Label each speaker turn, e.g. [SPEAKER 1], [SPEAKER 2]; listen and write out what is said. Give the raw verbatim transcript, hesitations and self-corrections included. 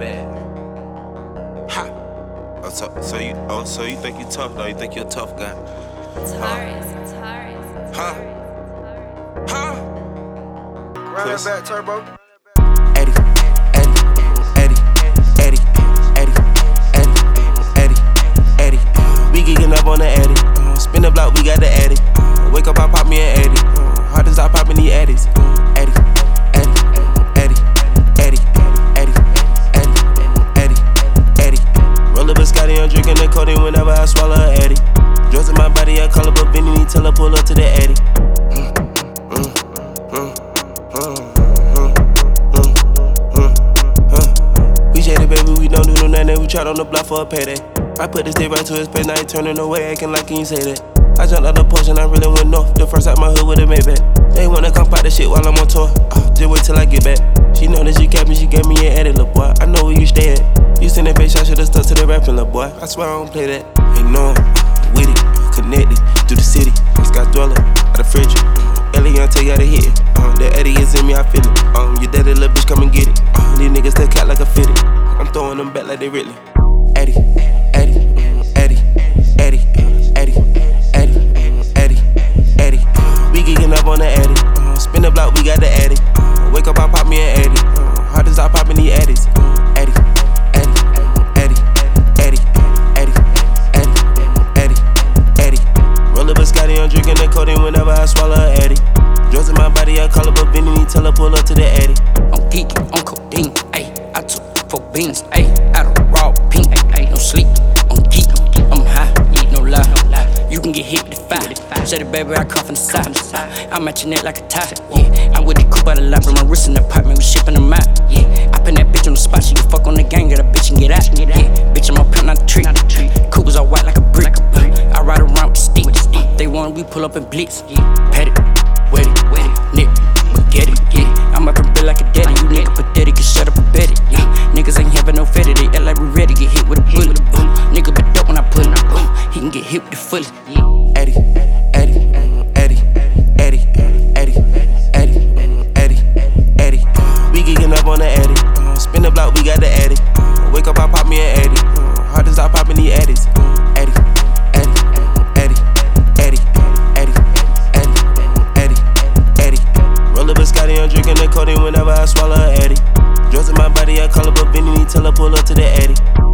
[SPEAKER 1] bad.
[SPEAKER 2] Ha! Oh, so, so you, oh, so you think you tough though? You think you're a tough guy?
[SPEAKER 3] Taurus, Taurus,
[SPEAKER 2] Huh? Huh?
[SPEAKER 4] Run that back, Turbo.
[SPEAKER 2] Eddie, Eddie, Eddie, Eddie, Eddie, Eddie, Eddie, Eddie. We geeking up on the Eddie. Uh, spin the block, we got the Eddie. Uh, wake up, I pop me an Eddie. Uh, hard as I pop in the Eddies. Eddie, Eddie, Eddie, Eddie, Eddie, Eddie, Eddie, Eddie. Roll up a Scotty, I'm drinking the codeine whenever I swallow a Eddie. Drugs in my body, I call up a Benny, tell her pull up to the Eddie. Mm, mm, mm, mm. Baby, we don't do no nothing, we tried on the block for a payday. I put this day right to his face, now he turning away, acting like he ain't say that. I jumped out the Porsche and I really went north. The first out my hood with a Maybach. They wanna come pop the shit while I'm on tour. Uh, just wait till I get back. She know that she kept me, she gave me an edit, little boy. I know where you stay at. You send that bitch, I should've stuck to the rapping, little boy. I swear I don't play that. Ain't no with it, connected through the city. Scott Dweller, out the fridge. Elion take out a hit. Uh, the Eddie is in me, I feel it. Um, your daddy little bitch, come and get it. Uh, these niggas still cat like a fitted. I'm throwing them back like they Ridley. Eddie, Eddie, Eddie, Eddie, Eddie, Eddie, Eddie, Eddie. We geeking up on the Eddie. Uh, spin the block, we got the Eddie. Uh, wake up, I pop me an Eddie. Uh, hard as I pop in the Eddies. Eddie, Eddie, Eddie, Eddie, Eddie, Eddie, Eddie, Eddie. Roll up a Scotty, I'm drinking the codeine whenever I swallow a Eddie. Drugs in my body, I call up a Benny, tell her pull up to the Eddie.
[SPEAKER 5] I'm geeking on codeine, ayy. I took four beans, ayy. Out of raw pink, ayy. No sleep, I'm geek, I'm high, no lie. You can get hit with the fire. Say the baby, I come from the side. I'm matching it like a tie. Yeah, I'm with the coupe out of lot, but my wrist in the apartment, we shipping them out. Yeah, I pin that bitch on the spot, she can fuck on the gang, get a bitch and get out. Yeah, bitch, I'm a pimp, not a tree. Cougars all white like a brick. I ride around with the stick. They want, we pull up and blitz. Pet it, wet it, wet it, nip, get it. Yeah, I'm up and build like a daddy. You nigga pathetic, can shut up and bet it. Yeah, niggas ain't having no fetty, they act like we ready. Get hit with a bullet. Uh, nigga be dope when I pull it. Uh, he can get hit with the fully.
[SPEAKER 2] Eddie, Eddie, Eddie, Eddie, Eddie, Eddie, Eddie, Eddie. We geeking up on the Eddie. Uh, spin the block, we got the Eddie. Uh, wake up, I pop me an Eddie. Uh, hard as I pop in the Eddies. Eddie, Eddie, Eddie, Eddie, Eddie, Eddie, Eddie, Eddie. Roll up a Scotty, I'm drinking the codeine whenever I swallow a Eddie. Drugs in my body, I call up a Benny, tell her pull up to the Eddie.